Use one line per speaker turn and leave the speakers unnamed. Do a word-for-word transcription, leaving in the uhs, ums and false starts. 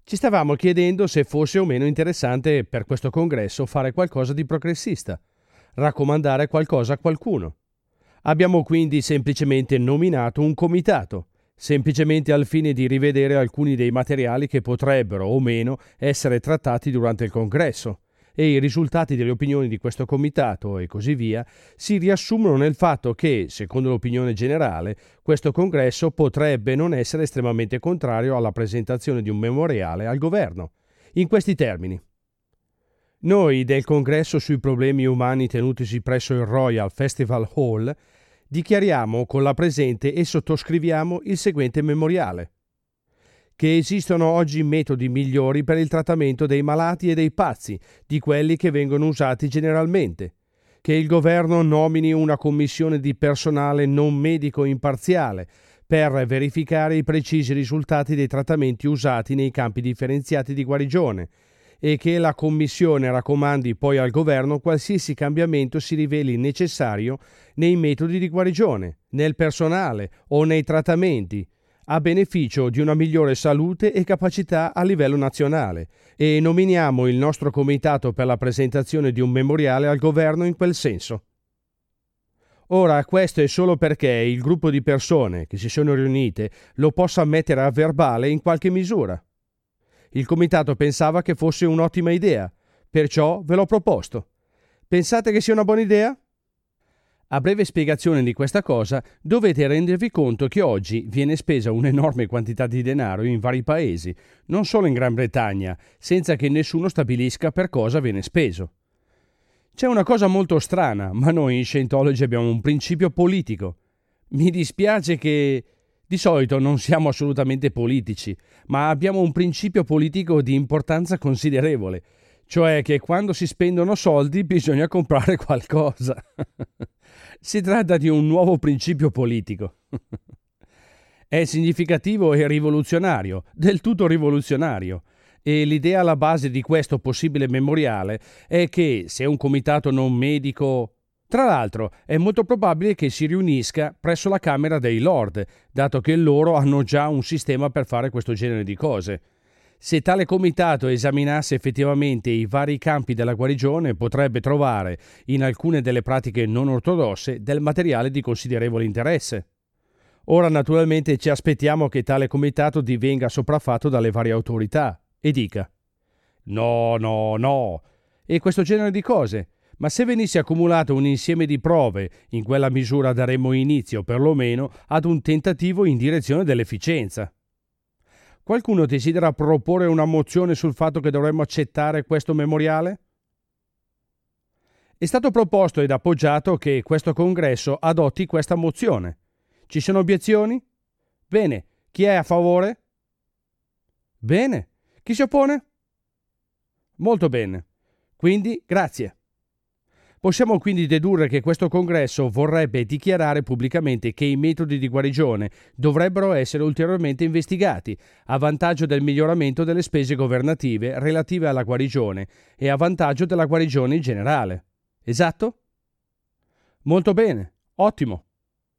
Ci stavamo chiedendo se fosse o meno interessante per questo congresso fare qualcosa di progressista, raccomandare qualcosa a qualcuno. Abbiamo quindi semplicemente nominato un comitato, semplicemente al fine di rivedere alcuni dei materiali che potrebbero o meno essere trattati durante il congresso, e i risultati delle opinioni di questo comitato e così via si riassumono nel fatto che, secondo l'opinione generale, questo congresso potrebbe non essere estremamente contrario alla presentazione di un memoriale al governo. In questi termini: noi del congresso sui problemi umani tenutisi presso il Royal Festival Hall dichiariamo con la presente e sottoscriviamo il seguente memoriale: che esistono oggi metodi migliori per il trattamento dei malati e dei pazzi di quelli che vengono usati generalmente, che il governo nomini una commissione di personale non medico imparziale per verificare i precisi risultati dei trattamenti usati nei campi differenziati di guarigione e che la commissione raccomandi poi al governo qualsiasi cambiamento si riveli necessario nei metodi di guarigione, nel personale o nei trattamenti, a beneficio di una migliore salute e capacità a livello nazionale, e nominiamo il nostro comitato per la presentazione di un memoriale al governo in quel senso. Ora, questo è solo perché il gruppo di persone che si sono riunite lo possa mettere a verbale in qualche misura. Il comitato pensava che fosse un'ottima idea, perciò ve l'ho proposto. Pensate che sia una buona idea? A breve spiegazione di questa cosa, dovete rendervi conto che oggi viene spesa un'enorme quantità di denaro in vari paesi, non solo in Gran Bretagna, senza che nessuno stabilisca per cosa viene speso. C'è una cosa molto strana, ma noi in Scientology abbiamo un principio politico. Mi dispiace che di solito non siamo assolutamente politici, ma abbiamo un principio politico di importanza considerevole, cioè che quando si spendono soldi bisogna comprare qualcosa. Si tratta di un nuovo principio politico. È significativo e rivoluzionario, del tutto rivoluzionario. E l'idea alla base di questo possibile memoriale è che se un comitato non medico... Tra l'altro, è molto probabile che si riunisca presso la Camera dei Lord, dato che loro hanno già un sistema per fare questo genere di cose. Se tale comitato esaminasse effettivamente i vari campi della guarigione, potrebbe trovare, in alcune delle pratiche non ortodosse, del materiale di considerevole interesse. Ora, naturalmente, ci aspettiamo che tale comitato divenga sopraffatto dalle varie autorità e dica: no, no, no, e questo genere di cose. Ma se venisse accumulato un insieme di prove, in quella misura daremmo inizio, perlomeno, ad un tentativo in direzione dell'efficienza. Qualcuno desidera proporre una mozione sul fatto che dovremmo accettare questo memoriale? È stato proposto ed appoggiato che questo congresso adotti questa mozione. Ci sono obiezioni? Bene. Chi è a favore? Bene. Chi si oppone? Molto bene. Quindi, grazie. Possiamo quindi dedurre che questo congresso vorrebbe dichiarare pubblicamente che i metodi di guarigione dovrebbero essere ulteriormente investigati, a vantaggio del miglioramento delle spese governative relative alla guarigione e a vantaggio della guarigione in generale. Esatto? Molto bene, ottimo.